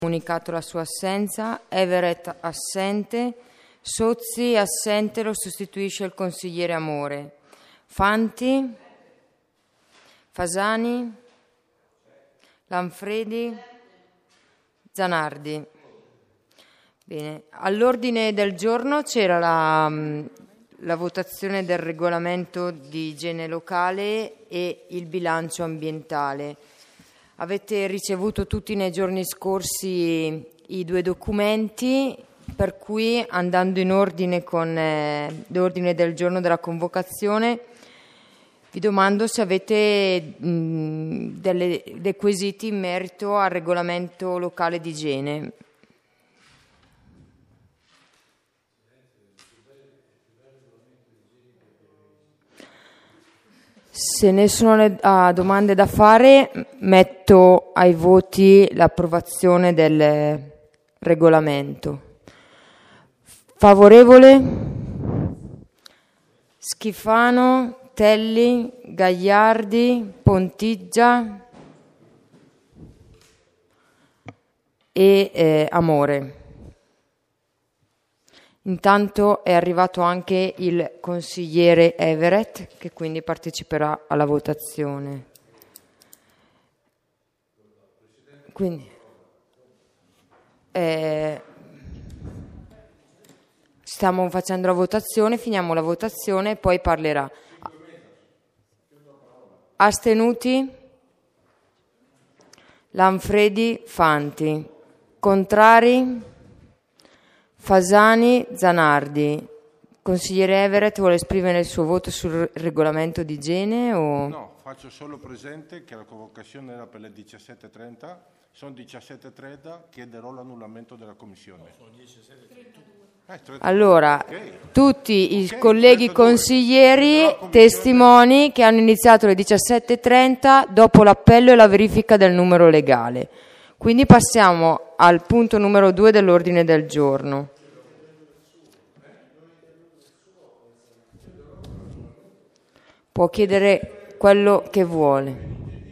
Comunicato la sua assenza. Everett assente. Sozzi assente, lo sostituisce il consigliere Amore. Fanti, Fasani, Lanfredi, Zanardi. Bene, all'ordine del giorno c'era la votazione del regolamento di igiene locale e il bilancio ambientale. Avete ricevuto tutti nei giorni scorsi i due documenti, per cui, andando in ordine con l'ordine del giorno della convocazione, vi domando se avete dei quesiti in merito al regolamento locale di igiene. Se nessuno ha domande da fare, metto ai voti l'approvazione del regolamento. Favorevole? Schifano, Telli, Gagliardi, Pontiggia e Amore. Intanto è arrivato anche il consigliere Everett, che quindi parteciperà alla votazione. Quindi stiamo facendo la votazione, finiamo la votazione e poi parlerà. Astenuti? Lanfredi, Fanti. Contrari? Fasani, Zanardi. Consigliere Everett vuole esprimere il suo voto sul regolamento di igiene o... No, faccio solo presente che la convocazione era per le 17.30, sono 17.30, chiederò l'annullamento della commissione. Sono 17.32. Allora, tutti i colleghi consiglieri testimoni che hanno iniziato alle 17.30 dopo l'appello e la verifica del numero legale. Quindi passiamo al punto numero 2 dell'ordine del giorno. Può chiedere quello che vuole.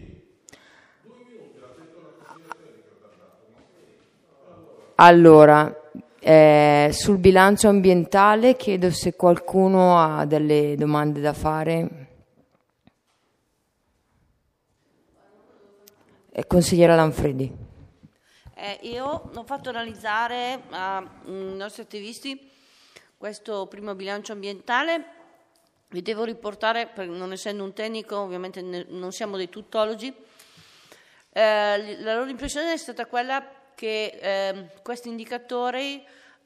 Allora, sul bilancio ambientale chiedo se qualcuno ha delle domande da fare. Consigliera Lanfredi. Io ho fatto analizzare ai nostri attivisti questo primo bilancio ambientale. Vi devo riportare, non essendo un tecnico, ovviamente non siamo dei tuttologi, la loro impressione è stata quella che questi indicatori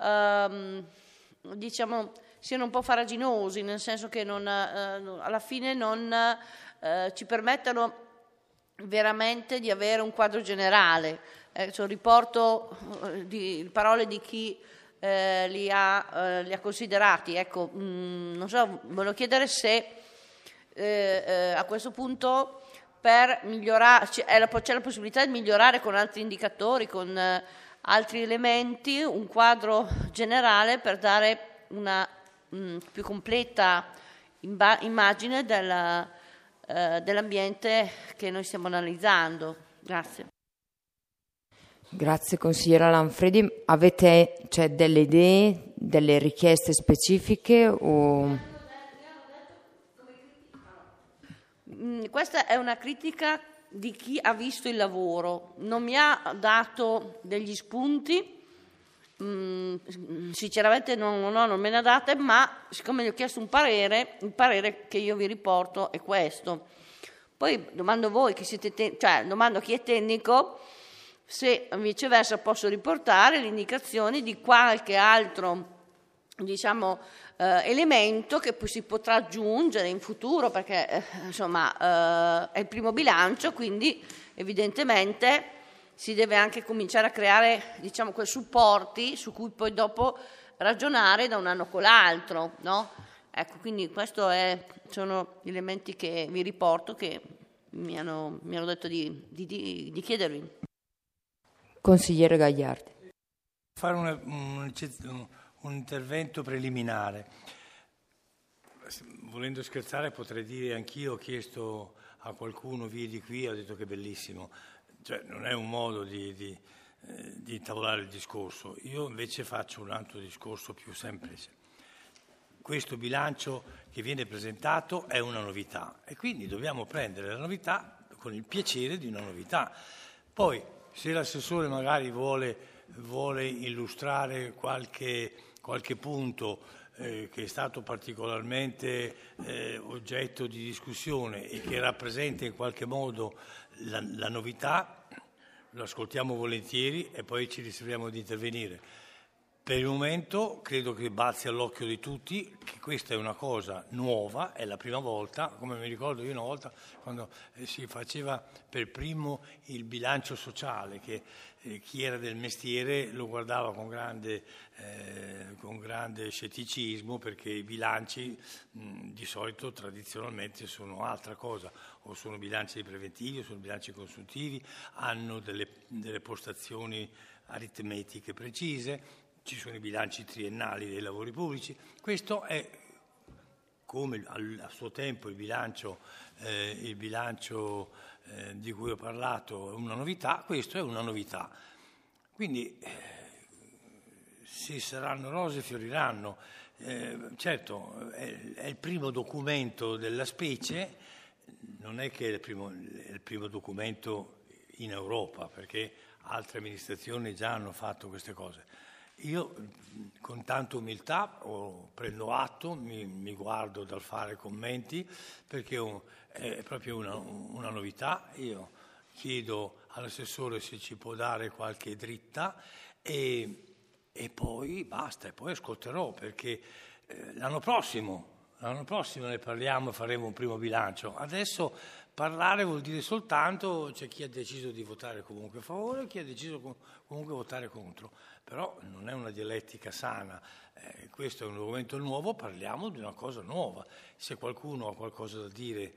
diciamo siano un po' farraginosi, nel senso che alla fine non ci permettano veramente di avere un quadro generale. Riporto parole di chi li ha considerati. Ecco, non so, volevo chiedere se a questo punto per migliorare c'è la possibilità di migliorare con altri indicatori, con altri elementi, un quadro generale per dare una più completa immagine dell'ambiente che noi stiamo analizzando. Grazie. Grazie consigliera Lanfredi. Avete delle idee, delle richieste specifiche? Questa è una critica di chi ha visto il lavoro, non mi ha dato degli spunti, sinceramente non me ne ha date, ma siccome gli ho chiesto un parere, il parere che io vi riporto è questo. Poi domando voi che siete domando a chi è tecnico se viceversa posso riportare le indicazioni di qualche altro elemento che poi si potrà aggiungere in futuro, perché è il primo bilancio, quindi evidentemente si deve anche cominciare a creare quei supporti su cui poi dopo ragionare da un anno con l'altro, no? Ecco, quindi questo sono gli elementi che vi riporto, che mi hanno detto di chiedervi. Consigliere Gagliardi. Fare un intervento preliminare. Volendo scherzare potrei dire anch'io ho chiesto a qualcuno via di qui, ho detto che è bellissimo. Non è un modo di di intavolare il discorso. Io invece faccio un altro discorso più semplice. Questo bilancio che viene presentato è una novità e quindi dobbiamo prendere la novità con il piacere di una novità. Poi, se l'assessore magari vuole illustrare qualche punto che è stato particolarmente oggetto di discussione e che rappresenta in qualche modo la novità, lo ascoltiamo volentieri e poi ci riserviamo di intervenire. Per il momento credo che balzi all'occhio di tutti che questa è una cosa nuova, è la prima volta, come mi ricordo io una volta quando si faceva per primo il bilancio sociale, che chi era del mestiere lo guardava con grande scetticismo, perché i bilanci di solito tradizionalmente sono altra cosa, o sono bilanci preventivi o sono bilanci consuntivi, hanno delle postazioni aritmetiche precise. Ci sono i bilanci triennali dei lavori pubblici. Questo è, come a suo tempo il bilancio di cui ho parlato è una novità, questo è una novità. Quindi se saranno rose fioriranno. Certo, è il primo documento della specie, non è che è il primo documento in Europa, perché altre amministrazioni già hanno fatto queste cose. Io con tanta umiltà prendo atto, mi guardo dal fare commenti, perché è proprio una novità. Io chiedo all'assessore se ci può dare qualche dritta e poi basta, e poi ascolterò, perché l'anno prossimo ne parliamo e faremo un primo bilancio. Adesso parlare vuol dire soltanto c'è chi ha deciso di votare comunque a favore e chi ha deciso comunque votare contro, però non è una dialettica sana. Questo è un documento nuovo, parliamo di una cosa nuova. Se qualcuno ha qualcosa da dire,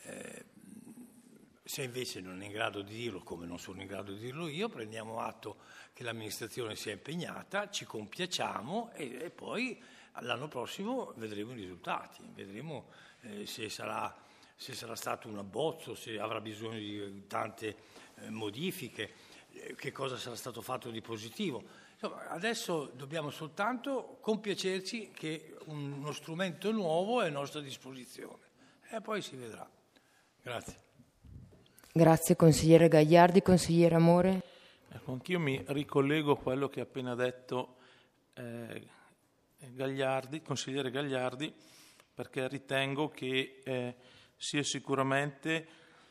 se invece non è in grado di dirlo, come non sono in grado di dirlo io, prendiamo atto che l'amministrazione si è impegnata, ci compiacciamo e poi l'anno prossimo vedremo i risultati, vedremo se sarà stato un abbozzo, se avrà bisogno di tante modifiche, che cosa sarà stato fatto di positivo. Insomma, adesso dobbiamo soltanto compiacerci che uno strumento nuovo è a nostra disposizione e poi si vedrà. Grazie. Grazie consigliere Gagliardi. Consigliere Amore. Ecco, anch'io mi ricollego a quello che ha appena detto consigliere Gagliardi, perché ritengo che sia sicuramente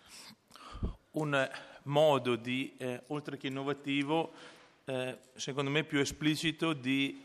un modo di, oltre che innovativo, secondo me più esplicito di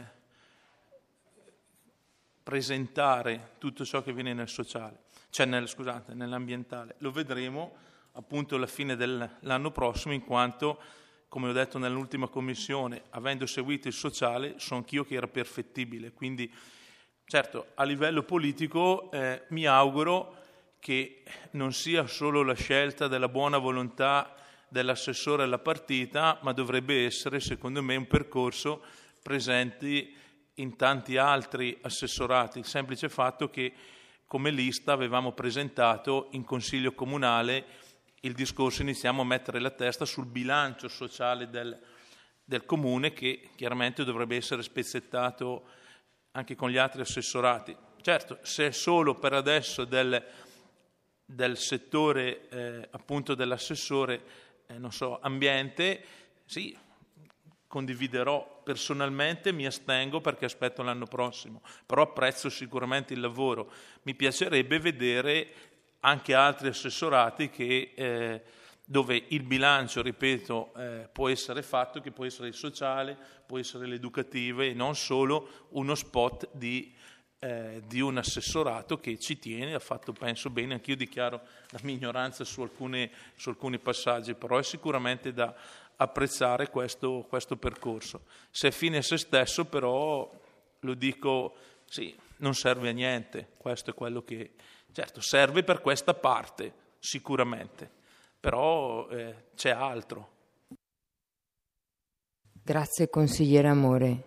presentare tutto ciò che viene nel sociale, cioè nell'ambientale. Lo vedremo appunto alla fine dell'anno prossimo, in quanto, come ho detto nell'ultima commissione, avendo seguito il sociale, so anch'io che era perfettibile. Quindi, certo, a livello politico mi auguro che non sia solo la scelta della buona volontà dell'assessore alla partita, ma dovrebbe essere, secondo me, un percorso presente in tanti altri assessorati. Il semplice fatto che, come lista, avevamo presentato in Consiglio Comunale il discorso, iniziamo a mettere la testa sul bilancio sociale del Comune, che chiaramente dovrebbe essere spezzettato anche con gli altri assessorati. Certo, se è solo per adesso del settore appunto dell'assessore ambiente, sì, condividerò. Personalmente mi astengo perché aspetto l'anno prossimo, però apprezzo sicuramente il lavoro. Mi piacerebbe vedere anche altri assessorati dove il bilancio, ripeto, può essere fatto, che può essere il sociale, può essere l'educativo, e non solo uno spot di un assessorato che ci tiene, ha fatto, penso, bene. Anch'io dichiaro la mia ignoranza su alcuni passaggi, però è sicuramente da apprezzare questo percorso. Se è fine a se stesso, però, lo dico, sì, non serve a niente. Questo è quello che, certo, serve per questa parte, sicuramente, però c'è altro. Grazie consigliere Amore.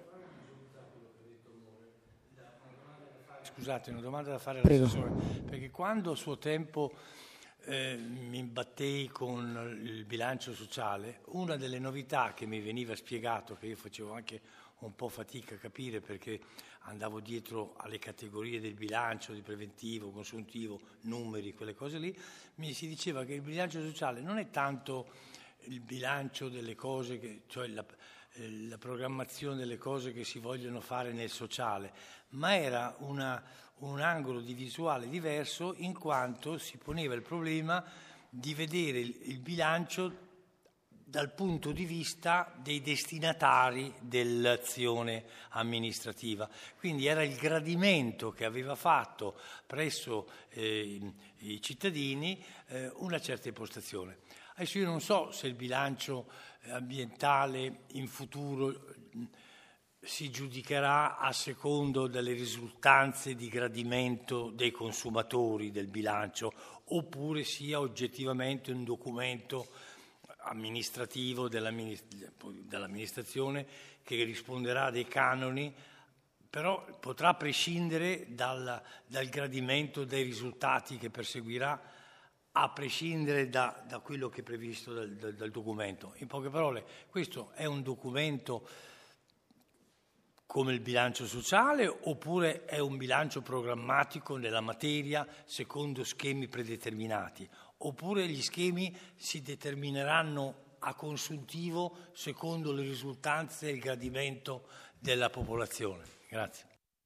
Scusate, una domanda da fare Prego. all'assessore, perché quando a suo tempo mi imbattei con il bilancio sociale, una delle novità che mi veniva spiegato, che io facevo anche un po' fatica a capire perché andavo dietro alle categorie del bilancio, di preventivo, consuntivo, numeri, quelle cose lì, mi si diceva che il bilancio sociale non è tanto il bilancio delle cose, cioè la programmazione delle cose che si vogliono fare nel sociale, ma era un angolo di visuale diverso, in quanto si poneva il problema di vedere il bilancio dal punto di vista dei destinatari dell'azione amministrativa. Quindi era il gradimento che aveva fatto presso i cittadini una certa impostazione. Adesso io non so se il bilancio ambientale in futuro si giudicherà a secondo delle risultanze di gradimento dei consumatori del bilancio, oppure sia oggettivamente un documento amministrativo dell'amministrazione che risponderà a dei canoni, però potrà prescindere dal gradimento dei risultati che perseguirà, a prescindere da quello che è previsto dal documento. In poche parole, questo è un documento come il bilancio sociale, oppure è un bilancio programmatico nella materia secondo schemi predeterminati, oppure gli schemi si determineranno a consuntivo secondo le risultanze e il gradimento della popolazione. Grazie.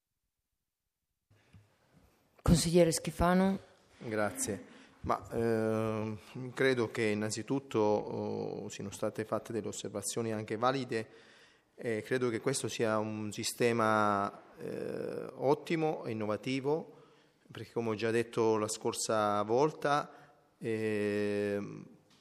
Consigliere Schifano. Grazie. Credo che innanzitutto siano state fatte delle osservazioni anche valide. Credo che questo sia un sistema ottimo e innovativo, perché come ho già detto la scorsa volta, il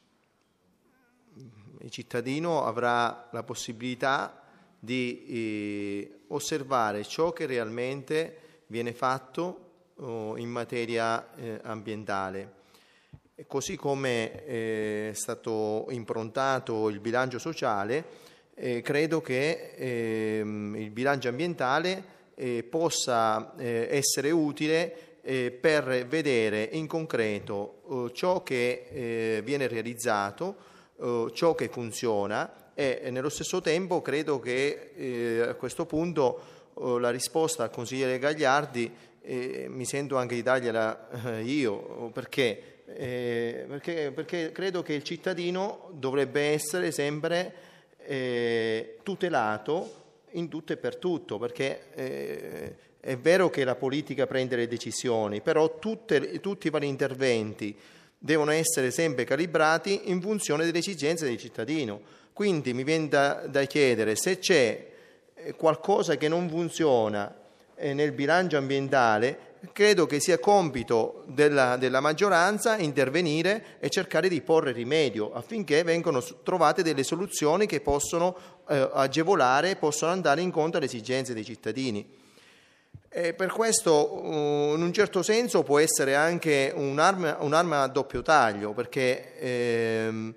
cittadino avrà la possibilità di osservare ciò che realmente viene fatto in materia ambientale. Così come è stato improntato il bilancio sociale, credo che il bilancio ambientale possa essere utile per vedere in concreto ciò che viene realizzato, ciò che funziona, e nello stesso tempo credo che a questo punto la risposta al consigliere Gagliardi mi sento anche di dargliela io, perché credo che il cittadino dovrebbe essere sempre tutelato in tutto e per tutto, perché è vero che la politica prende le decisioni, però tutti i vari interventi devono essere sempre calibrati in funzione delle esigenze del cittadino. Quindi mi viene da chiedere se c'è qualcosa che non funziona nel bilancio ambientale. Credo che sia compito della maggioranza intervenire e cercare di porre rimedio affinché vengano trovate delle soluzioni che possono agevolare, possono andare incontro alle esigenze dei cittadini. Per questo in un certo senso può essere anche un'arma a doppio taglio, perché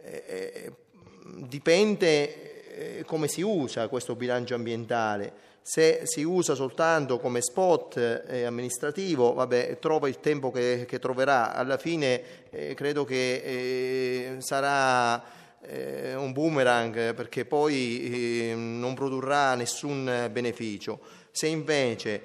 dipende come si usa questo bilancio ambientale. Se si usa soltanto come spot amministrativo, vabbè, trova il tempo che troverà. Alla fine credo che sarà un boomerang, perché poi non produrrà nessun beneficio. Se invece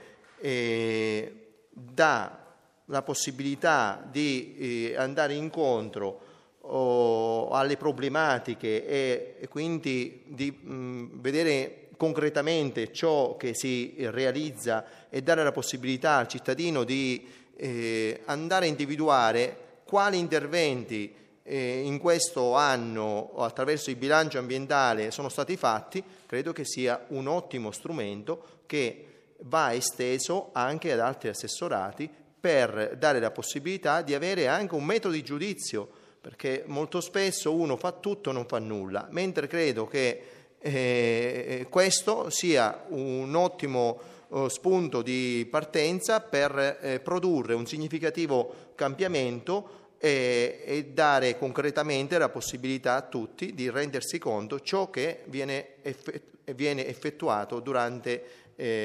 dà la possibilità di andare incontro alle problematiche e quindi di vedere concretamente ciò che si realizza e dare la possibilità al cittadino di andare a individuare quali interventi in questo anno attraverso il bilancio ambientale sono stati fatti, credo che sia un ottimo strumento che va esteso anche ad altri assessorati per dare la possibilità di avere anche un metodo di giudizio, perché molto spesso uno fa tutto e non fa nulla, mentre credo che questo sia un ottimo spunto di partenza per produrre un significativo cambiamento e dare concretamente la possibilità a tutti di rendersi conto ciò che viene effettuato durante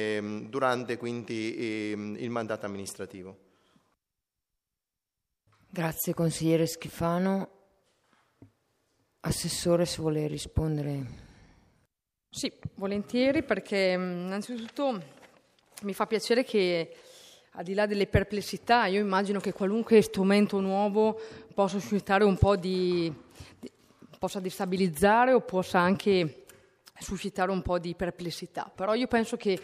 quindi il mandato amministrativo. Grazie consigliere Schifano. Assessore, se vuole rispondere. Sì, volentieri, perché innanzitutto mi fa piacere che, al di là delle perplessità, io immagino che qualunque strumento nuovo possa suscitare un po' possa destabilizzare o possa anche suscitare un po' di perplessità, però io penso che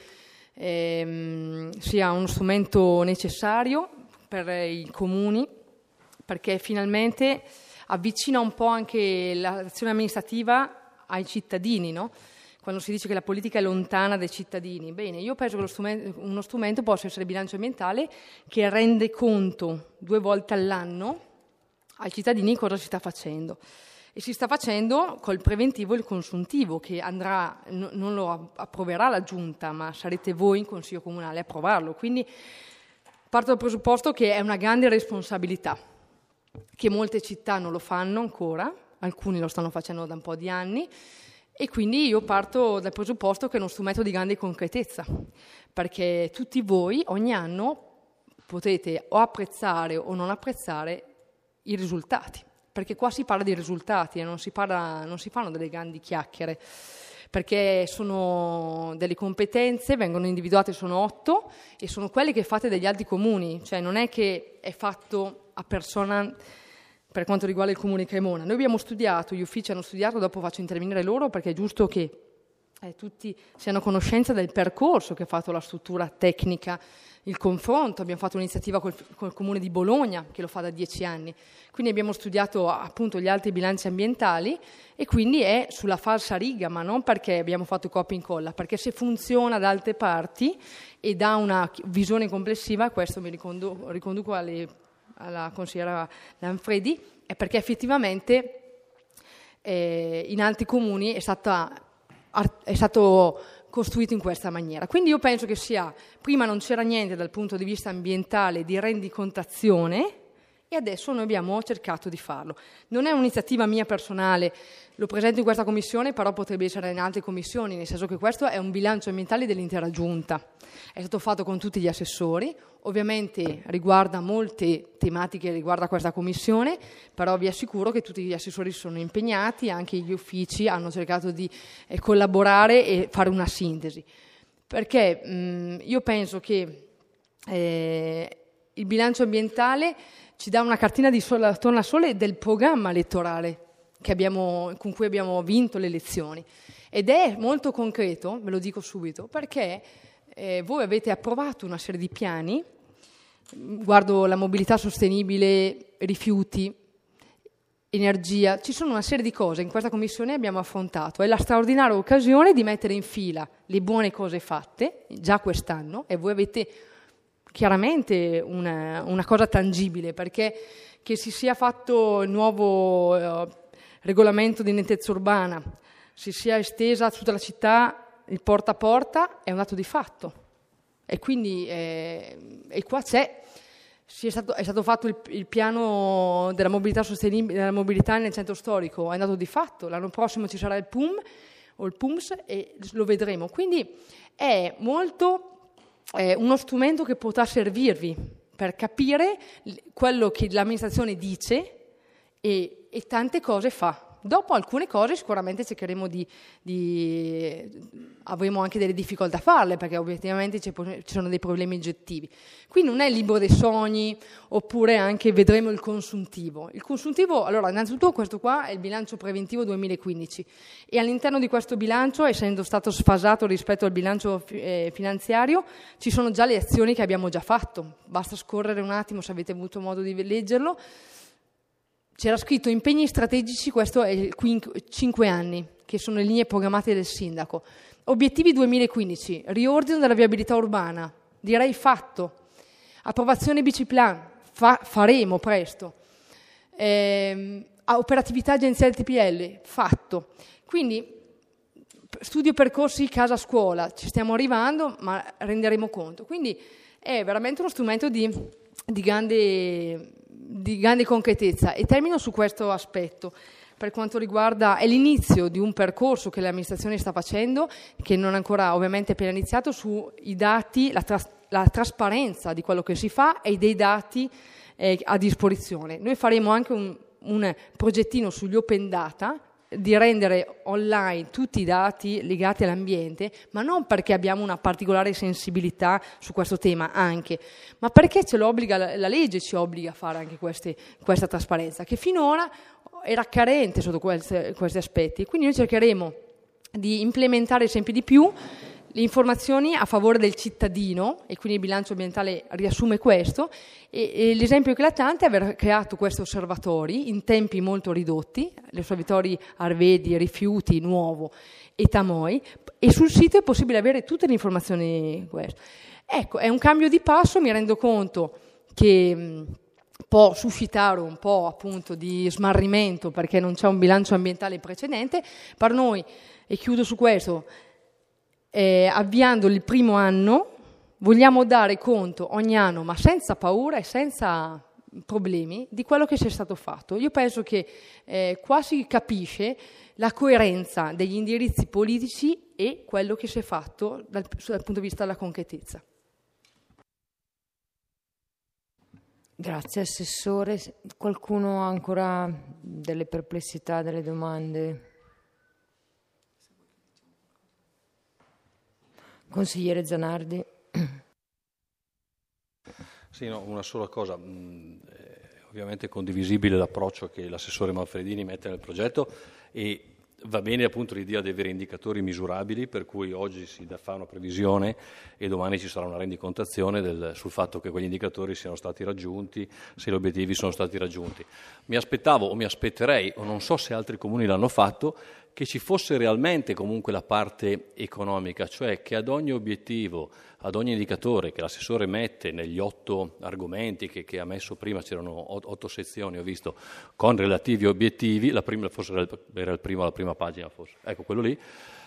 sia uno strumento necessario per i comuni, perché finalmente avvicina un po' anche l'azione amministrativa ai cittadini, no? Quando si dice che la politica è lontana dai cittadini. Bene, io penso che uno strumento possa essere il bilancio ambientale, che rende conto 2 volte all'anno ai cittadini cosa si sta facendo. E si sta facendo col preventivo e il consuntivo, che andrà, non lo approverà la Giunta, ma sarete voi in Consiglio Comunale a approvarlo. Quindi parto dal presupposto che è una grande responsabilità, che molte città non lo fanno ancora, alcuni lo stanno facendo da un po' di anni, e quindi io parto dal presupposto che è uno strumento di grande concretezza, perché tutti voi ogni anno potete o apprezzare o non apprezzare i risultati, perché qua si parla di risultati e non si fanno delle grandi chiacchiere, perché sono delle competenze, vengono individuate, sono 8 e sono quelle che fate degli altri comuni, cioè non è che è fatto a persona per quanto riguarda il Comune di Cremona. Noi abbiamo studiato, gli uffici hanno studiato, dopo faccio intervenire loro perché è giusto che tutti siano a conoscenza del percorso che ha fatto la struttura tecnica, il confronto. Abbiamo fatto un'iniziativa col Comune di Bologna che lo fa da 10 anni, quindi abbiamo studiato appunto gli altri bilanci ambientali e quindi è sulla falsa riga, ma non perché abbiamo fatto copia e incolla, perché se funziona da altre parti e dà una visione complessiva, questo mi riconduco alla consigliera Lanfredi, è perché effettivamente in altri comuni è stato costruito in questa maniera. Quindi io penso che prima non c'era niente dal punto di vista ambientale di rendicontazione e adesso noi abbiamo cercato di farlo. Non è un'iniziativa mia personale, lo presento in questa commissione, però potrebbe essere in altre commissioni, nel senso che questo è un bilancio ambientale dell'intera Giunta. È stato fatto con tutti gli assessori, ovviamente riguarda molte tematiche, riguarda questa commissione, però vi assicuro che tutti gli assessori sono impegnati, anche gli uffici hanno cercato di collaborare e fare una sintesi. Perché io penso che il bilancio ambientale ci dà una cartina di tornasole del programma elettorale con cui abbiamo vinto le elezioni. Ed è molto concreto, ve lo dico subito, perché voi avete approvato una serie di piani, guardo la mobilità sostenibile, rifiuti, energia, ci sono una serie di cose in questa commissione abbiamo affrontato. È la straordinaria occasione di mettere in fila le buone cose fatte, già quest'anno, e voi avete chiaramente una cosa tangibile, perché che si sia fatto il nuovo regolamento di nettezza urbana, si sia estesa a tutta la città il porta a porta, è un dato di fatto. E quindi e qua è stato fatto il piano della mobilità sostenibile, della mobilità nel centro storico, è un dato di fatto. L'anno prossimo ci sarà il PUM o il PUMS e lo vedremo. Quindi è molto uno strumento che potrà servirvi per capire quello che l'amministrazione dice e tante cose fa. Dopo alcune cose sicuramente cercheremo avremo anche delle difficoltà a farle, perché obiettivamente ci sono dei problemi oggettivi. Qui non è il libro dei sogni, oppure anche vedremo il consuntivo. Il consuntivo, allora, innanzitutto questo qua è il bilancio preventivo 2015 e all'interno di questo bilancio, essendo stato sfasato rispetto al bilancio finanziario, ci sono già le azioni che abbiamo già fatto. Basta scorrere un attimo se avete avuto modo di leggerlo. C'era scritto impegni strategici, questo è 5 anni, che sono le linee programmate del sindaco. Obiettivi 2015, riordino della viabilità urbana, direi fatto. Approvazione biciplan, faremo presto. Operatività agenzia del TPL, fatto. Quindi studio percorsi casa-scuola, ci stiamo arrivando, ma renderemo conto. Quindi è veramente uno strumento di grande concretezza. E termino su questo aspetto per quanto riguarda è l'inizio di un percorso che l'amministrazione sta facendo, che non è ancora ovviamente appena iniziato, sui dati, la trasparenza di quello che si fa e dei dati a disposizione. Noi faremo anche un progettino sugli open data, di rendere online tutti i dati legati all'ambiente, ma non perché abbiamo una particolare sensibilità su questo tema anche, ma perché ce lo obbliga, la legge ci obbliga a fare anche questa trasparenza, che finora era carente sotto questi aspetti. Quindi noi cercheremo di implementare sempre di più le informazioni a favore del cittadino, e quindi il bilancio ambientale riassume questo, e l'esempio eclatante è aver creato questi osservatori in tempi molto ridotti, gli osservatori Arvedi, Rifiuti, Nuovo e Tamoi, e sul sito è possibile avere tutte le informazioni queste. Ecco, è un cambio di passo, mi rendo conto che può suscitare un po' appunto di smarrimento perché non c'è un bilancio ambientale precedente. Per noi, e chiudo su questo, avviando il primo anno, vogliamo dare conto ogni anno, ma senza paura e senza problemi, di quello che sia stato fatto. Io penso che qua si capisce la coerenza degli indirizzi politici e quello che si è fatto dal punto di vista della concretezza. Grazie Assessore. Qualcuno ha ancora delle perplessità, delle domande? Consigliere Zanardi. Sì, no, una sola cosa. Ovviamente è condivisibile l'approccio che l'assessore Manfredini mette nel progetto e va bene appunto l'idea di avere indicatori misurabili, per cui oggi si fa una previsione e domani ci sarà una rendicontazione sul fatto che quegli indicatori siano stati raggiunti, se gli obiettivi sono stati raggiunti. Mi aspettavo o mi aspetterei, o non so se altri comuni l'hanno fatto, che ci fosse realmente comunque la parte economica, cioè che ad ogni obiettivo, ad ogni indicatore che l'assessore mette negli 8 argomenti che ha messo prima, c'erano 8 sezioni, ho visto, con relativi obiettivi, la prima forse era la prima pagina, forse, ecco quello lì,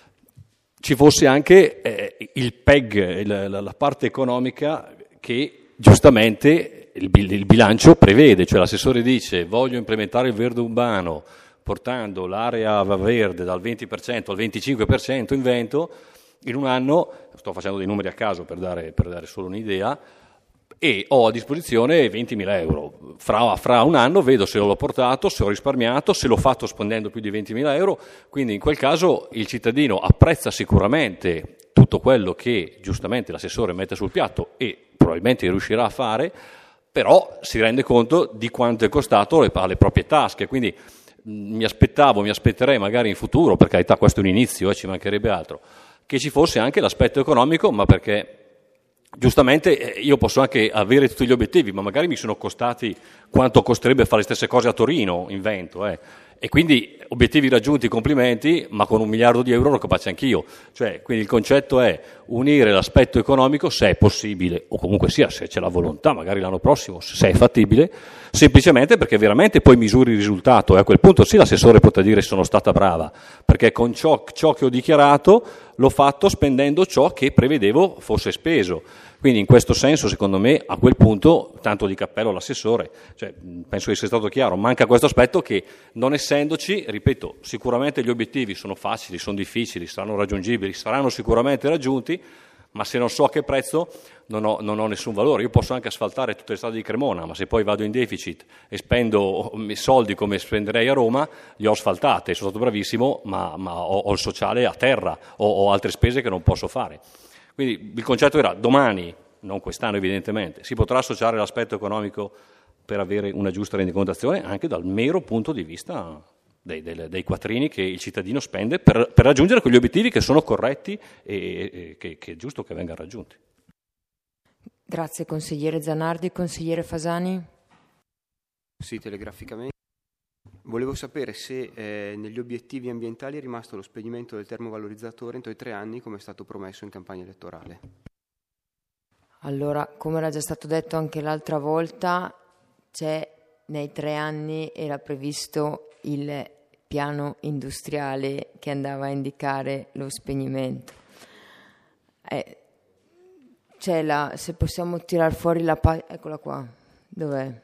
ci fosse anche il PEG, la parte economica che giustamente il bilancio prevede, cioè l'assessore dice voglio implementare il verde urbano, portando l'area verde dal 20% al 25% in vento, in un anno, sto facendo dei numeri a caso per dare solo un'idea, e ho a disposizione 20.000 euro. Fra un anno vedo se l'ho portato, se ho risparmiato, se l'ho fatto spendendo più di 20.000 euro, quindi in quel caso il cittadino apprezza sicuramente tutto quello che giustamente l'assessore mette sul piatto e probabilmente riuscirà a fare, però si rende conto di quanto è costato alle proprie tasche, quindi mi aspetterei magari in futuro, per carità questo è un inizio, ci mancherebbe altro, che ci fosse anche l'aspetto economico, ma perché giustamente io posso anche avere tutti gli obiettivi, ma magari mi sono costati quanto costerebbe fare le stesse cose a Torino in vento, e quindi obiettivi raggiunti, complimenti, ma con 1 miliardo di euro ero capace anch'io. Cioè, quindi il concetto è unire l'aspetto economico, se è possibile, o comunque sia, se c'è la volontà, magari l'anno prossimo, se è fattibile, semplicemente perché veramente poi misuri il risultato, e a quel punto sì l'assessore potrà dire sono stata brava, perché con ciò che ho dichiarato l'ho fatto spendendo ciò che prevedevo fosse speso. Quindi in questo senso, secondo me, a quel punto, tanto di cappello all'assessore, cioè, penso che sia stato chiaro, manca questo aspetto che, non essendoci, ripeto, sicuramente gli obiettivi sono facili, sono difficili, saranno raggiungibili, saranno sicuramente raggiunti, ma se non so a che prezzo non ho nessun valore. Io posso anche asfaltare tutte le strade di Cremona, ma se poi vado in deficit e spendo soldi come spenderei a Roma, li ho asfaltate, sono stato bravissimo, ma ho il sociale a terra, ho altre spese che non posso fare. Quindi il concetto era domani, non quest'anno evidentemente, si potrà associare l'aspetto economico per avere una giusta rendicontazione anche dal mero punto di vista dei quattrini che il cittadino spende per raggiungere quegli obiettivi che sono corretti e che è giusto che vengano raggiunti. Grazie consigliere Zanardi. Consigliere Fasani? Sì, telegraficamente. Volevo sapere se negli obiettivi ambientali è rimasto lo spegnimento del termovalorizzatore entro i 3 anni come è stato promesso in campagna elettorale. Allora, come era già stato detto anche l'altra volta, nei 3 anni era previsto il piano industriale che andava a indicare lo spegnimento. Se possiamo tirar fuori eccola qua, dov'è?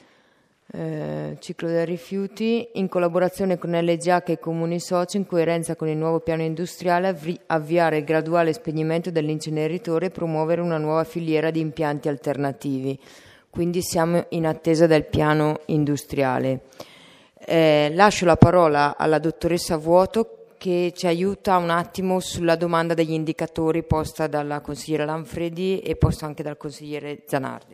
Ciclo dei rifiuti, in collaborazione con LGH e i comuni soci, in coerenza con il nuovo piano industriale, avviare il graduale spegnimento dell'inceneritore e promuovere una nuova filiera di impianti alternativi. quindi siamo in attesa del piano industriale. Lascio la parola alla dottoressa Vuoto che ci aiuta un attimo sulla domanda degli indicatori posta dalla consigliera Lanfredi e posta anche dal consigliere Zanardi.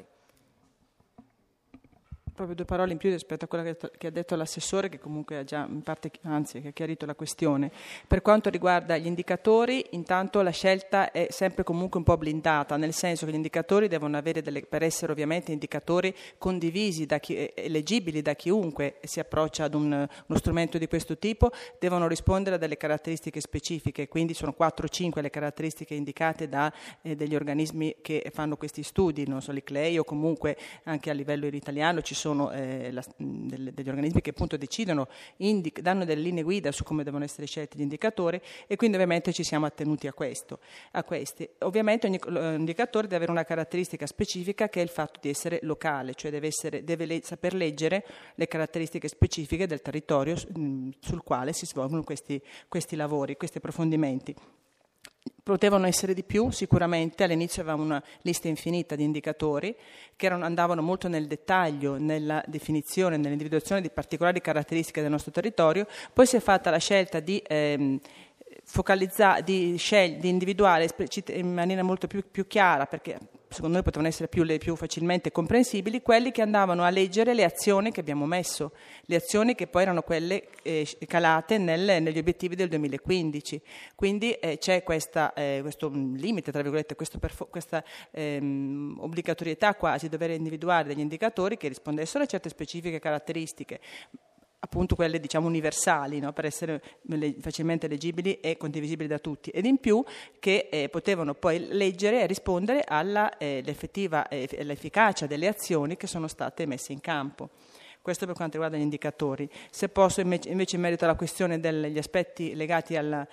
Proprio 2 parole in più rispetto a quello che ha detto l'assessore, che comunque ha già in parte, anzi, che ha chiarito la questione. Per quanto riguarda gli indicatori, intanto la scelta è sempre comunque un po' blindata, nel senso che gli indicatori devono avere per essere ovviamente indicatori condivisi, leggibili da chiunque si approccia ad uno strumento di questo tipo, devono rispondere a delle caratteristiche specifiche, quindi sono 4-5 le caratteristiche indicate da degli organismi che fanno questi studi, non so, l'ICLEI o comunque anche a livello italiano ci sono degli organismi che appunto decidono, danno delle linee guida su come devono essere scelti gli indicatori e quindi ovviamente ci siamo attenuti a questi. Ovviamente ogni indicatore deve avere una caratteristica specifica che è il fatto di essere locale, cioè deve saper leggere le caratteristiche specifiche del territorio sul quale si svolgono questi lavori, questi approfondimenti. Potevano essere di più, sicuramente. All'inizio avevamo una lista infinita di indicatori che andavano molto nel dettaglio, nella definizione, nell'individuazione di particolari caratteristiche del nostro territorio. Poi si è fatta la scelta di focalizzare, di individuare in maniera molto più chiara, perché secondo noi potevano essere più facilmente comprensibili, quelli che andavano a leggere le azioni che abbiamo messo, le azioni che poi erano quelle calate negli obiettivi del 2015. Quindi c'è questo limite, tra virgolette, questa obbligatorietà quasi, dover individuare degli indicatori che rispondessero a certe specifiche caratteristiche, appunto quelle diciamo universali, no? Per essere facilmente leggibili e condivisibili da tutti, ed in più che potevano poi leggere e rispondere all'efficacia delle azioni che sono state messe in campo. Questo per quanto riguarda gli indicatori. Se posso invece in merito alla questione degli aspetti legati ai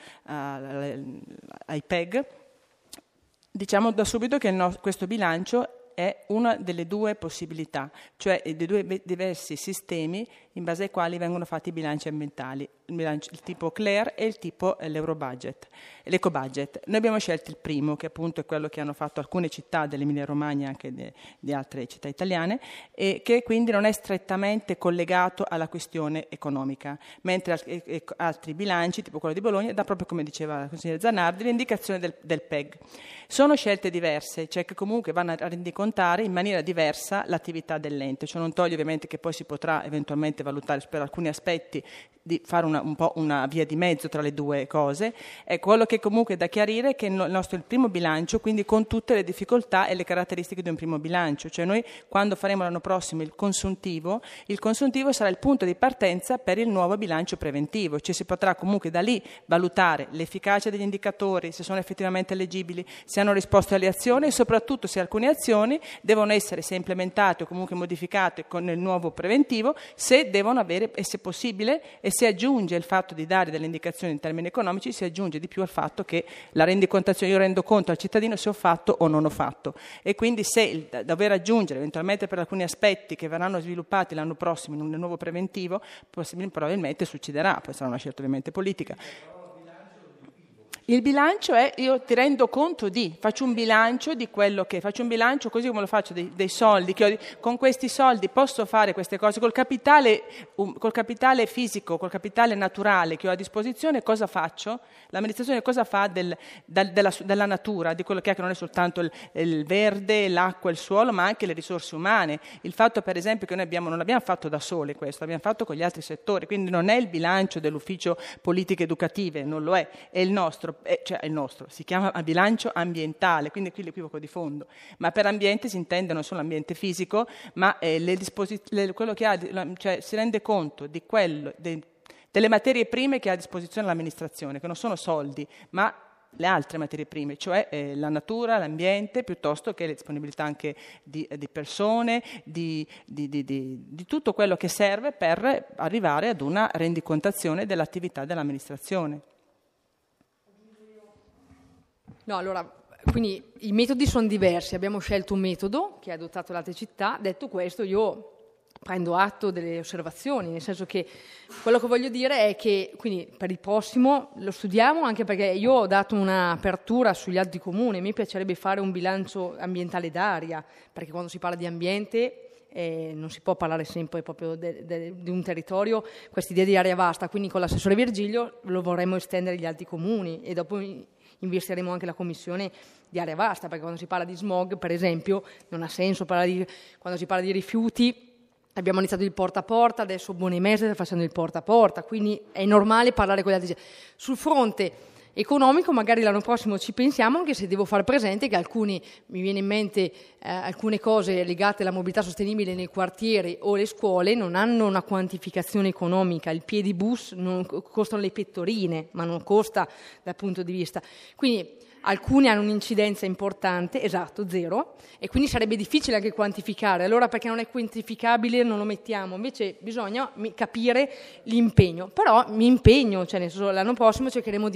PEG, diciamo da subito che questo bilancio è una delle 2 possibilità, cioè dei 2 diversi sistemi in base ai quali vengono fatti i bilanci ambientali, il tipo CLER e il tipo l'Ecobudget. Noi abbiamo scelto il primo, che appunto è quello che hanno fatto alcune città dell'Emilia Romagna e anche di altre città italiane, e che quindi non è strettamente collegato alla questione economica, mentre altri bilanci, tipo quello di Bologna, dà proprio, come diceva la consigliera Zanardi, l'indicazione del PEG. Sono scelte diverse, cioè che comunque vanno a rendicontare in maniera diversa l'attività dell'ente, cioè non toglie ovviamente che poi si potrà eventualmente valutare per alcuni aspetti di fare un po' una via di mezzo tra le 2 cose. Quello che comunque è da chiarire è che il primo bilancio, quindi con tutte le difficoltà e le caratteristiche di un primo bilancio, cioè noi quando faremo l'anno prossimo il consuntivo sarà il punto di partenza per il nuovo bilancio preventivo, cioè si potrà comunque da lì valutare l'efficacia degli indicatori, se sono effettivamente leggibili, se hanno risposto alle azioni e soprattutto se alcune azioni devono essere implementate o comunque modificate con il nuovo preventivo, se devono avere, e se possibile, e si aggiunge il fatto di dare delle indicazioni in termini economici, si aggiunge di più al fatto che la rendicontazione, io rendo conto al cittadino se ho fatto o non ho fatto, e quindi se dover aggiungere eventualmente per alcuni aspetti che verranno sviluppati l'anno prossimo in un nuovo preventivo, probabilmente succederà, poi sarà una scelta ovviamente politica. Il bilancio è, io ti rendo conto faccio un bilancio di quello che, faccio un bilancio così come lo faccio dei soldi, che ho, con questi soldi posso fare queste cose, col capitale fisico, col capitale naturale che ho a disposizione, cosa faccio? L'amministrazione cosa fa della natura, di quello che non è soltanto il verde, l'acqua, il suolo, ma anche le risorse umane. Il fatto per esempio che noi non l'abbiamo fatto da sole questo, l'abbiamo fatto con gli altri settori, quindi non è il bilancio dell'ufficio politiche educative, non lo è il nostro. Cioè il nostro, si chiama bilancio ambientale, quindi qui l'equivoco di fondo, ma per ambiente si intende non solo l'ambiente fisico, ma quello che ha, cioè si rende conto di delle materie prime che ha a disposizione l'amministrazione, che non sono soldi, ma le altre materie prime, cioè la natura, l'ambiente, piuttosto che le disponibilità anche di persone, di tutto quello che serve per arrivare ad una rendicontazione dell'attività dell'amministrazione. No, allora, quindi i metodi sono diversi, abbiamo scelto un metodo che ha adottato l'altre città. Detto questo, io prendo atto delle osservazioni, nel senso che quello che voglio dire è che quindi per il prossimo lo studiamo, anche perché io ho dato un'apertura sugli atti comuni. Mi piacerebbe fare un bilancio ambientale d'area, perché quando si parla di ambiente non si può parlare sempre proprio di un territorio, questa idea di area vasta, quindi con l'assessore Virgilio lo vorremmo estendere agli altri comuni e dopo investiremo anche la commissione di area vasta, perché quando si parla di smog, per esempio, non ha senso quando si parla di rifiuti. Abbiamo iniziato il porta a porta, adesso Buonemese sta facendo il porta a porta, quindi è normale parlare con gli altri. Sul fronte economico magari l'anno prossimo ci pensiamo, anche se devo far presente che mi viene in mente alcune cose legate alla mobilità sostenibile nei quartieri o le scuole non hanno una quantificazione economica. Il piedibus non costano le pettorine, ma non costa dal punto di vista. Quindi alcuni hanno un'incidenza importante, esatto, 0, e quindi sarebbe difficile anche quantificare. Allora perché non è quantificabile non lo mettiamo? Invece bisogna capire l'impegno. Però mi impegno, cioè nel senso, l'anno prossimo cercheremo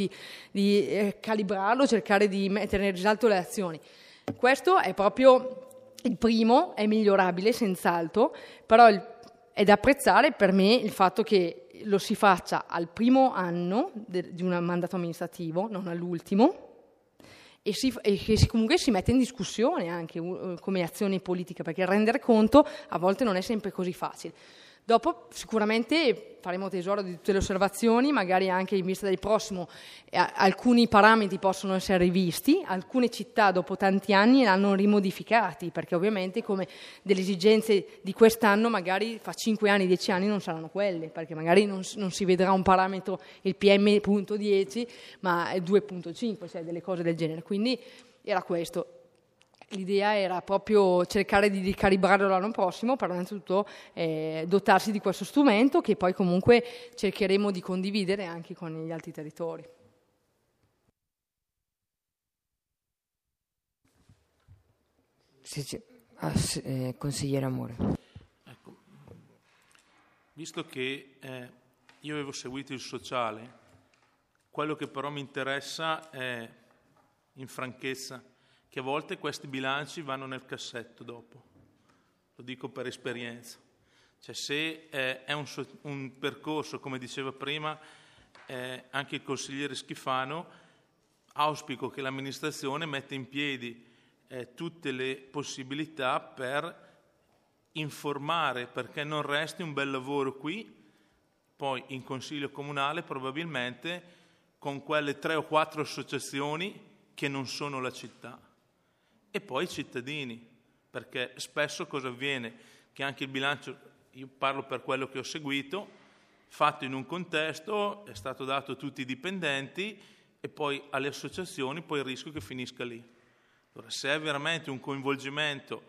di calibrarlo, cercare di mettere in risalto le azioni. Questo è proprio il primo, è migliorabile senz'altro, però è da apprezzare per me il fatto che lo si faccia al primo anno di un mandato amministrativo, non all'ultimo, e che comunque si mette in discussione anche come azione politica, perché rendere conto a volte non è sempre così facile. Dopo sicuramente faremo tesoro di tutte le osservazioni, magari anche in vista del prossimo alcuni parametri possono essere rivisti, alcune città dopo tanti anni l'hanno rimodificati, perché ovviamente come delle esigenze di quest'anno magari fa 5 anni, 10 anni non saranno quelle, perché magari non si vedrà un parametro, il PM.10, ma 2.5, cioè delle cose del genere. Quindi era questo. L'idea era proprio cercare di ricalibrarlo l'anno prossimo, però innanzitutto dotarsi di questo strumento che poi comunque cercheremo di condividere anche con gli altri territori. Consigliere Amore. Ecco. Visto che io avevo seguito il sociale, quello che però mi interessa è, in franchezza, che a volte questi bilanci vanno nel cassetto dopo, lo dico per esperienza. Cioè se è un percorso, come diceva prima anche il consigliere Schifano, auspico che l'amministrazione metta in piedi tutte le possibilità per informare, perché non resti un bel lavoro qui, poi in consiglio comunale probabilmente con quelle 3 o 4 associazioni che non sono la città. E poi i cittadini, perché spesso cosa avviene? Che anche il bilancio, io parlo per quello che ho seguito, fatto in un contesto, è stato dato a tutti i dipendenti e poi alle associazioni, poi il rischio che finisca lì. Allora, se è veramente un coinvolgimento,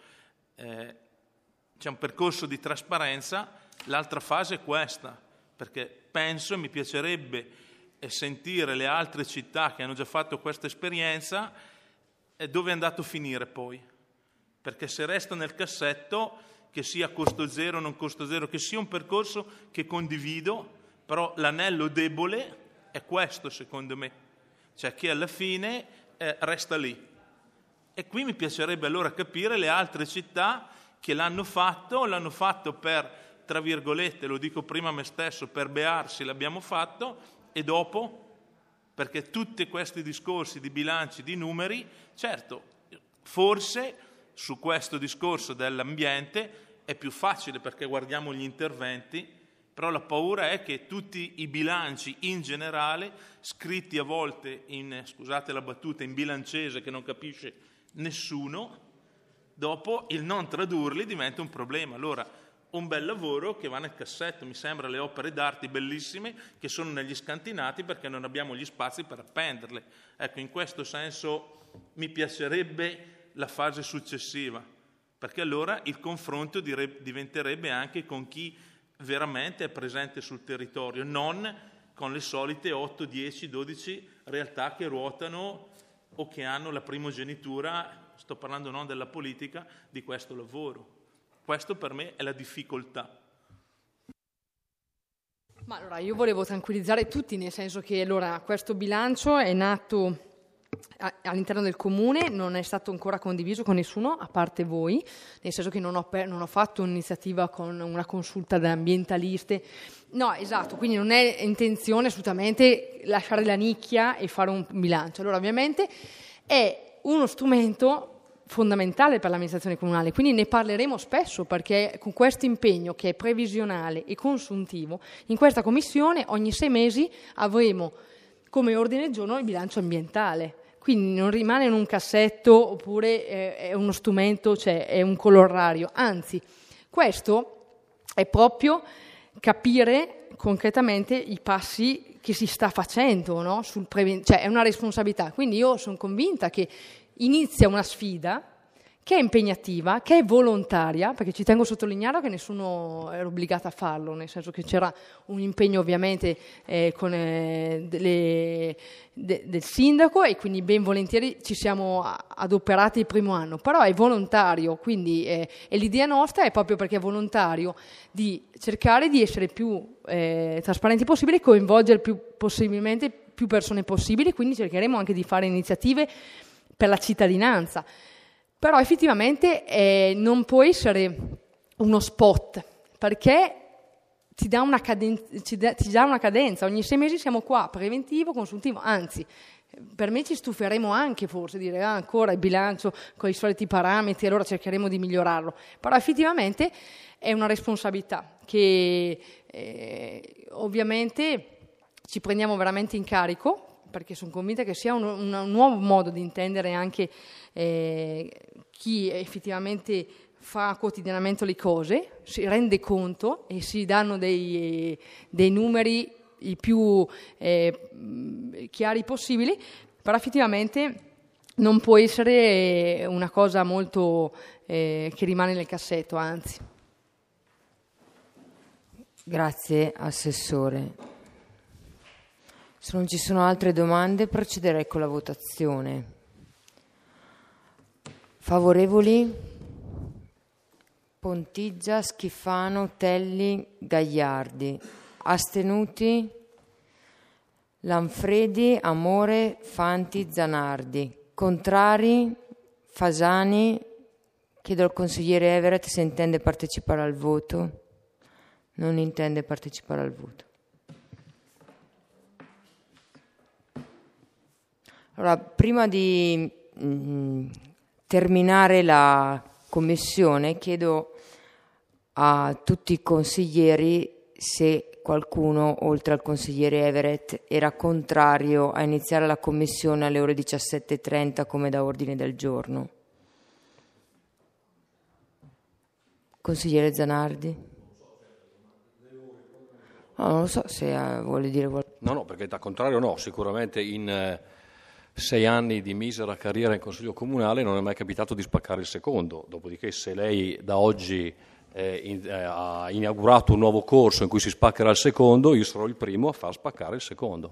c'è un percorso di trasparenza, l'altra fase è questa, perché penso e mi piacerebbe sentire le altre città che hanno già fatto questa esperienza dove è andato a finire poi, perché se resta nel cassetto, che sia costo zero o non costo zero, che sia un percorso che condivido, però l'anello debole è questo secondo me, cioè che alla fine resta lì. E qui mi piacerebbe allora capire le altre città che l'hanno fatto per, tra virgolette, lo dico prima a me stesso, per bearsi l'abbiamo fatto, e dopo? Perché tutti questi discorsi di bilanci, di numeri, certo, forse su questo discorso dell'ambiente è più facile perché guardiamo gli interventi, però la paura è che tutti i bilanci in generale, scritti a volte in, scusate la battuta, in bilancese che non capisce nessuno, dopo il non tradurli diventa un problema. Allora, un bel lavoro che va nel cassetto, mi sembra, le opere d'arte bellissime che sono negli scantinati perché non abbiamo gli spazi per appenderle. Ecco, in questo senso mi piacerebbe la fase successiva, perché allora il confronto diventerebbe anche con chi veramente è presente sul territorio, non con le solite 8, 10, 12 realtà che ruotano o che hanno la primogenitura, sto parlando non della politica, di questo lavoro. Questo per me è la difficoltà. Ma allora io volevo tranquillizzare tutti, nel senso che allora questo bilancio è nato all'interno del comune non è stato ancora condiviso con nessuno, a parte voi, nel senso che non ho fatto un'iniziativa con una consulta da ambientaliste. No, esatto, quindi non è intenzione assolutamente lasciare la nicchia e fare un bilancio. Allora, ovviamente è uno strumento fondamentale per l'amministrazione comunale, quindi ne parleremo spesso, perché con questo impegno che è previsionale e consuntivo, in questa commissione ogni 6 mesi avremo come ordine del giorno il bilancio ambientale, quindi non rimane in un cassetto oppure è uno strumento, cioè è un colorario, anzi questo è proprio capire concretamente i passi che si sta facendo, no? Cioè è una responsabilità, quindi io sono convinta che inizia una sfida che è impegnativa, che è volontaria, perché ci tengo a sottolineare che nessuno era obbligato a farlo, nel senso che c'era un impegno ovviamente del sindaco e quindi ben volentieri ci siamo adoperati il primo anno, però è volontario, quindi e l'idea nostra è proprio perché è volontario di cercare di essere più trasparenti possibile e coinvolgere possibilmente più persone possibili, quindi cercheremo anche di fare iniziative per la cittadinanza. Però effettivamente non può essere uno spot, perché ti dà una cadenza. Ogni 6 mesi siamo qua, preventivo, consultivo, anzi, per me ci stuferemo anche forse dire ancora il bilancio con i soliti parametri, allora cercheremo di migliorarlo. Però effettivamente è una responsabilità che ovviamente ci prendiamo veramente in carico, perché sono convinta che sia un nuovo modo di intendere anche chi effettivamente fa quotidianamente le cose, si rende conto e si danno dei numeri i più chiari possibili, però effettivamente non può essere una cosa molto che rimane nel cassetto, anzi. Grazie, Assessore. Se non ci sono altre domande, procederei con la votazione. Favorevoli? Pontiggia, Schifano, Telli, Gagliardi. Astenuti? Lanfredi, Amore, Fanti, Zanardi. Contrari? Fasani. Chiedo al consigliere Everett se intende partecipare al voto. Non intende partecipare al voto. Allora, prima di terminare la commissione, chiedo a tutti i consiglieri se qualcuno, oltre al consigliere Everett, era contrario a iniziare la commissione alle ore 17:30 come da ordine del giorno. Consigliere Zanardi? No, non lo so se vuole dire qualcosa. No, perché da contrario no, sicuramente in 6 anni di misera carriera in Consiglio Comunale non è mai capitato di spaccare il secondo, dopodiché se lei da oggi ha inaugurato un nuovo corso in cui si spaccherà il secondo, io sarò il primo a far spaccare il secondo.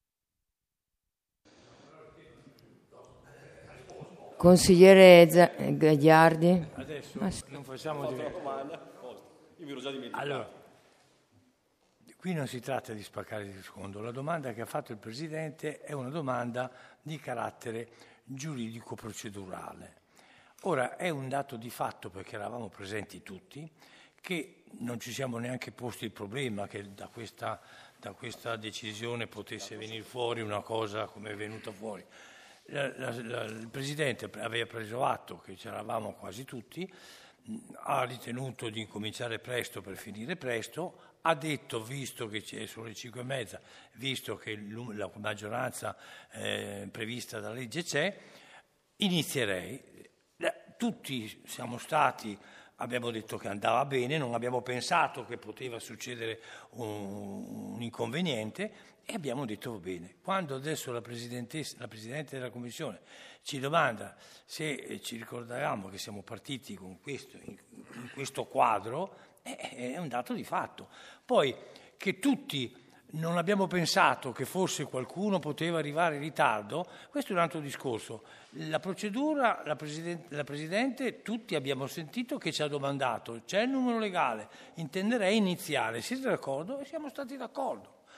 Consigliere Gagliardi? Adesso non facciamo di... Io mi ero già dimenticato. Allora, qui non si tratta di spaccare il secondo, la domanda che ha fatto il Presidente è una domanda di carattere giuridico-procedurale. Ora, è un dato di fatto, perché eravamo presenti tutti, che non ci siamo neanche posti il problema che da questa decisione potesse venire fuori una cosa come è venuta fuori. Il Presidente aveva preso atto che c'eravamo quasi tutti, ha ritenuto di incominciare presto per finire presto, ha detto, visto che sono le 5:30, visto che la maggioranza prevista dalla legge c'è, inizierei. Tutti siamo stati, abbiamo detto che andava bene, non abbiamo pensato che poteva succedere un inconveniente e abbiamo detto va bene. Quando adesso la Presidente della Commissione ci domanda se ci ricordiamo che siamo partiti con in questo quadro, è un dato di fatto. Poi che tutti non abbiamo pensato che forse qualcuno poteva arrivare in ritardo, questo è un altro discorso. La procedura, la Presidente, tutti abbiamo sentito che ci ha domandato, c'è il numero legale, intenderei iniziare, siete d'accordo? E siamo stati d'accordo.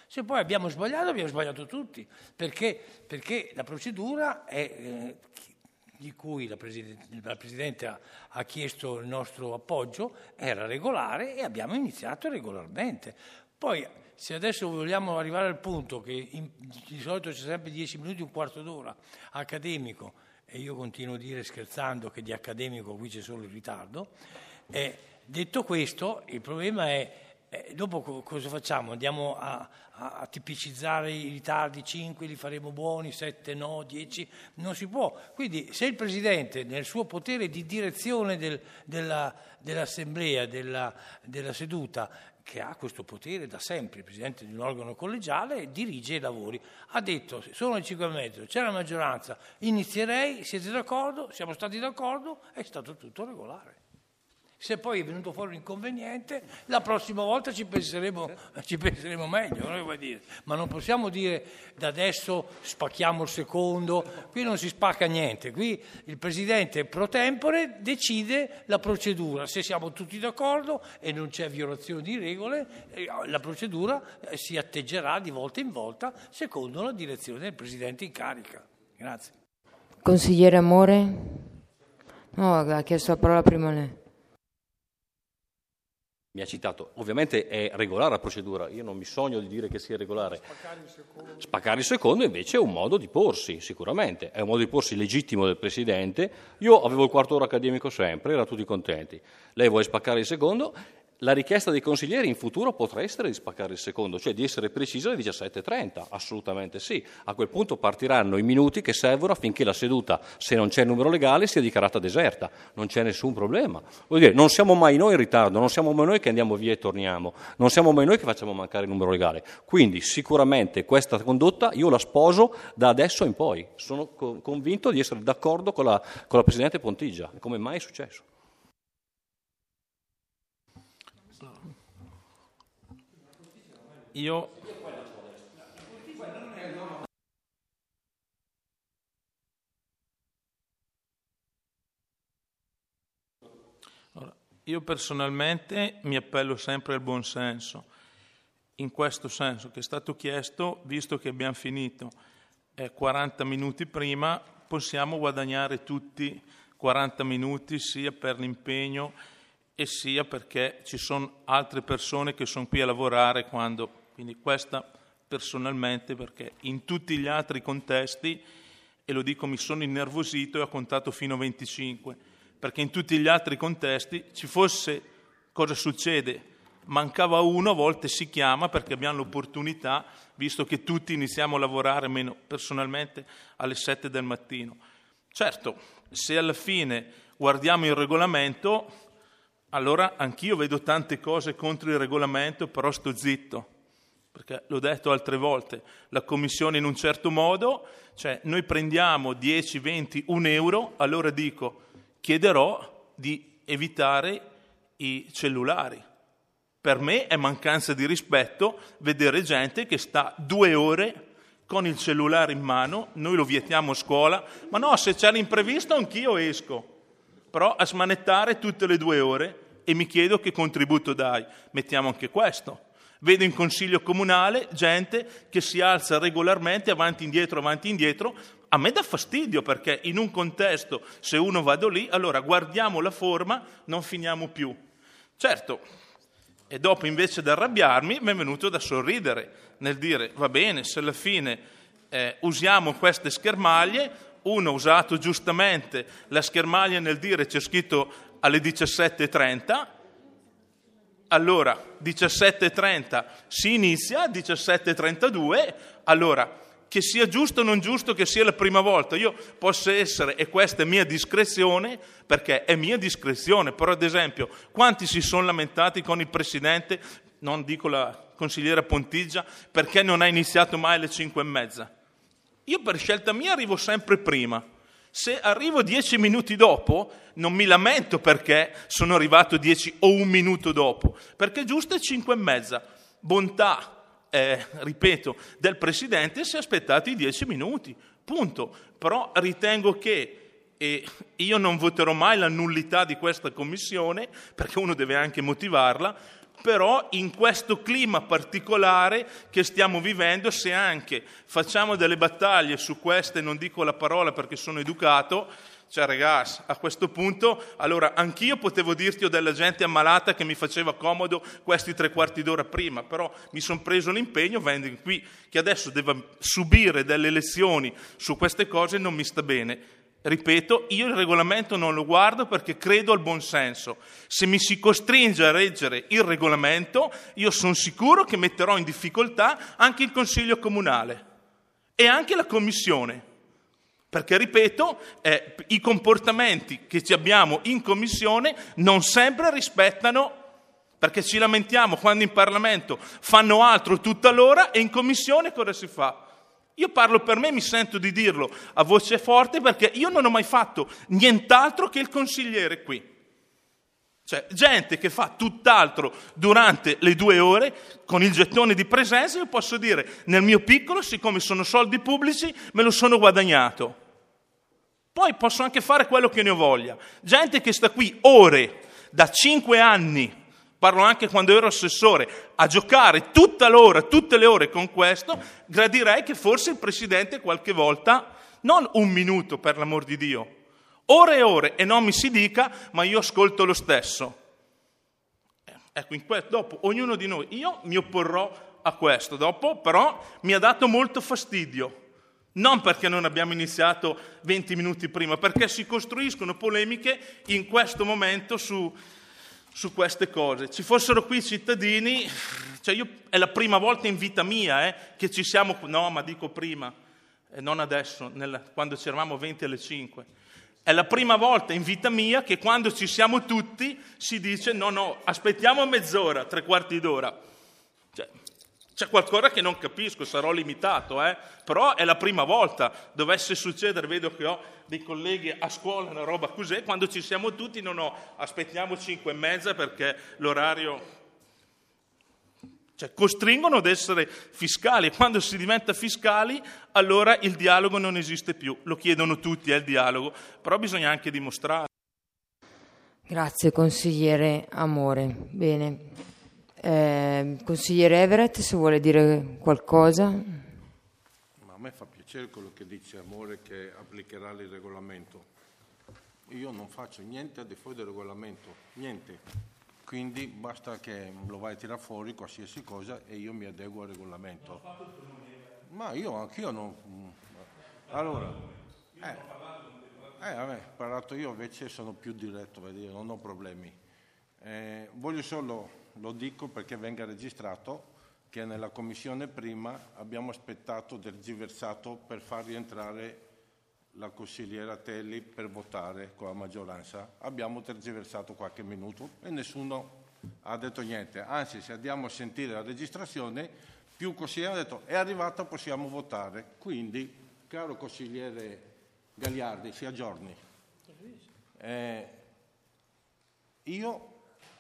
Se poi abbiamo sbagliato tutti, perché la procedura è, di cui la Presidente ha chiesto il nostro appoggio, era regolare e abbiamo iniziato regolarmente. Poi, se adesso vogliamo arrivare al punto che di solito c'è sempre 10 minuti, un quarto d'ora accademico, e io continuo a dire scherzando che di accademico qui c'è solo il ritardo, detto questo, il problema è dopo cosa facciamo? Andiamo a tipicizzare i ritardi, 5 li faremo buoni, 7 no, 10, non si può. Quindi se il Presidente nel suo potere di direzione dell'Assemblea, della seduta, che ha questo potere da sempre, il Presidente di un organo collegiale, dirige i lavori. Ha detto, sono le 5:30, c'è la maggioranza, inizierei, siete d'accordo? Siamo stati d'accordo, è stato tutto regolare. Se poi è venuto fuori un inconveniente, la prossima volta ci penseremo meglio, non vuoi dire. Ma non possiamo dire da adesso spacchiamo il secondo, qui non si spacca niente, qui il Presidente pro tempore decide la procedura, se siamo tutti d'accordo e non c'è violazione di regole, la procedura si atteggerà di volta in volta secondo la direzione del Presidente in carica. Grazie. Consigliere Amore? No, ha chiesto la parola prima lei. Mi ha citato, ovviamente è regolare la procedura, io non mi sogno di dire che sia regolare. Spaccare il secondo invece è un modo di porsi, sicuramente, è un modo di porsi legittimo del Presidente. Io avevo il quarto ora accademico sempre, erano tutti contenti. Lei vuole spaccare il secondo? La richiesta dei consiglieri in futuro potrà essere di spaccare il secondo, cioè di essere precisa alle 17:30, assolutamente sì. A quel punto partiranno i minuti che servono affinché la seduta, se non c'è il numero legale, sia dichiarata deserta. Non c'è nessun problema. Vuol dire, non siamo mai noi in ritardo, non siamo mai noi che andiamo via e torniamo, non siamo mai noi che facciamo mancare il numero legale. Quindi sicuramente questa condotta io la sposo da adesso in poi. Sono convinto di essere d'accordo con la Presidente Pontigia, come mai è successo. Io personalmente mi appello sempre al buon senso, in questo senso che è stato chiesto, visto che abbiamo finito 40 minuti prima, possiamo guadagnare tutti 40 minuti sia per l'impegno e sia perché ci sono altre persone che sono qui a lavorare quindi questa personalmente, perché in tutti gli altri contesti, e lo dico, mi sono innervosito e ho contato fino a 25, perché in tutti gli altri contesti ci fosse, cosa succede? Mancava uno, a volte si chiama perché abbiamo l'opportunità, visto che tutti iniziamo a lavorare, meno personalmente, alle 7 del mattino. Certo, se alla fine guardiamo il regolamento, allora anch'io vedo tante cose contro il regolamento, però sto zitto, perché l'ho detto altre volte, la Commissione in un certo modo, cioè noi prendiamo 10, 20, 1 euro, allora dico, chiederò di evitare i cellulari. Per me è mancanza di rispetto vedere gente che sta 2 ore con il cellulare in mano, noi lo vietiamo a scuola, ma no, se c'è l'imprevisto anch'io esco. Però a smanettare tutte le 2 ore e mi chiedo che contributo dai. Mettiamo anche questo. Vedo in consiglio comunale gente che si alza regolarmente avanti e indietro. A me dà fastidio perché in un contesto, se uno vado lì, allora guardiamo la forma, non finiamo più. Certo, e dopo invece di arrabbiarmi mi è venuto da sorridere nel dire va bene, se alla fine usiamo queste schermaglie. Uno ha usato giustamente la schermaglia nel dire c'è scritto alle 17:30, allora 17:30 si inizia, 17:32, allora che sia giusto o non giusto che sia la prima volta, io posso essere, e questa è mia discrezione, perché è mia discrezione, però ad esempio quanti si sono lamentati con il Presidente, non dico la consigliera Pontigia, perché non ha iniziato mai alle 5:30? Io per scelta mia arrivo sempre prima. Se arrivo 10 minuti dopo, non mi lamento perché sono arrivato 10 o 1 minuto dopo, perché giusto è 5:30. Bontà, ripeto, del Presidente si è aspettato i 10 minuti, punto. Però ritengo che io non voterò mai la nullità di questa commissione, perché uno deve anche motivarla, però in questo clima particolare che stiamo vivendo, se anche facciamo delle battaglie su queste, non dico la parola perché sono educato, cioè ragazzi, a questo punto, allora anch'io potevo dirti ho della gente ammalata che mi faceva comodo questi 3/4 d'ora prima, però mi sono preso l'impegno, vengo qui, che adesso devo subire delle lezioni su queste cose, non mi sta bene. Ripeto, io il regolamento non lo guardo perché credo al buon senso. Se mi si costringe a reggere il regolamento, io sono sicuro che metterò in difficoltà anche il Consiglio Comunale e anche la Commissione. Perché, ripeto, i comportamenti che ci abbiamo in Commissione non sempre rispettano, perché ci lamentiamo quando in Parlamento fanno altro tutta l'ora e in Commissione cosa si fa? Io parlo per me, mi sento di dirlo a voce forte perché io non ho mai fatto nient'altro che il consigliere qui. Cioè, gente che fa tutt'altro durante le 2 ore con il gettone di presenza, io posso dire, nel mio piccolo, siccome sono soldi pubblici, me lo sono guadagnato. Poi posso anche fare quello che ne ho voglia. Gente che sta qui ore, da 5 anni, parlo anche quando ero assessore, a giocare tutta l'ora, tutte le ore con questo, gradirei che forse il Presidente qualche volta, non 1 minuto per l'amor di Dio, ore e ore, e non mi si dica, ma io ascolto lo stesso. Ecco, dopo ognuno di noi, io mi opporrò a questo, dopo però mi ha dato molto fastidio. Non perché non abbiamo iniziato 20 minuti prima, perché si costruiscono polemiche in questo momento su queste cose. Ci fossero qui cittadini, cioè è la prima volta in vita mia che ci siamo, no ma dico prima, non adesso, quando c'eravamo 20 alle 5. È la prima volta in vita mia che quando ci siamo tutti si dice no, aspettiamo mezz'ora, 3/4 d'ora. Cioè, c'è qualcosa che non capisco, sarò limitato, però è la prima volta. Dovesse succedere, vedo che ho dei colleghi a scuola, una roba così, quando ci siamo tutti, aspettiamo 5:30 perché l'orario... Cioè, costringono ad essere fiscali, e quando si diventa fiscali, allora il dialogo non esiste più. Lo chiedono tutti, il dialogo, però bisogna anche dimostrare. Grazie, consigliere Amore. Bene. Consigliere Everett, se vuole dire qualcosa. Ma a me fa piacere quello che dice Amore, che applicherà il regolamento. Io non faccio niente al di fuori del regolamento, niente. Quindi basta che lo vai a tirare fuori qualsiasi cosa e io mi adeguo al regolamento. Ma anch'io non... Allora, vabbè, parlato io invece sono più diretto, non ho problemi. Voglio solo, lo dico perché venga registrato, che nella commissione prima abbiamo aspettato, tergiversato per far rientrare la consigliera Telli per votare con la maggioranza. Abbiamo tergiversato qualche minuto e nessuno ha detto niente. Anzi, se andiamo a sentire la registrazione, più consigliere ha detto è arrivata, possiamo votare. Quindi, caro consigliere Gagliardi, si aggiorni. Io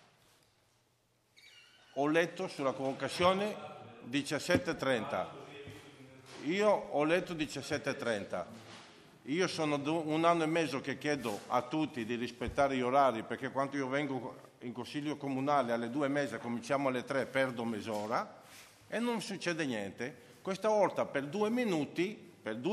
ho letto sulla convocazione 17:30. Io ho letto 17:30. Io sono 1 anno e mezzo che chiedo a tutti di rispettare gli orari, perché quando io vengo in Consiglio Comunale alle 2:30, cominciamo alle 3, perdo mezz'ora e non succede niente. Questa volta per 2 minuti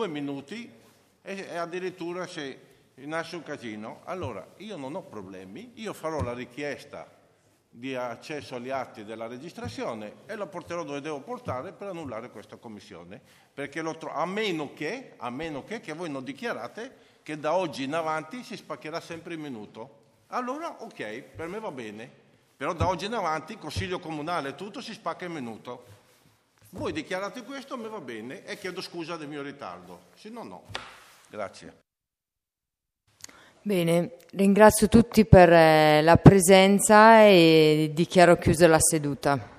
e addirittura se nasce un casino. Allora, io non ho problemi, io farò la richiesta di accesso agli atti della registrazione e la porterò dove devo portare per annullare questa commissione, perché a meno che voi non dichiarate che da oggi in avanti si spaccherà sempre il minuto. Allora ok, per me va bene, però da oggi in avanti Consiglio Comunale e tutto si spacca il minuto. Voi dichiarate questo, a me va bene e chiedo scusa del mio ritardo, se no. Grazie. Bene, ringrazio tutti per la presenza e dichiaro chiusa la seduta.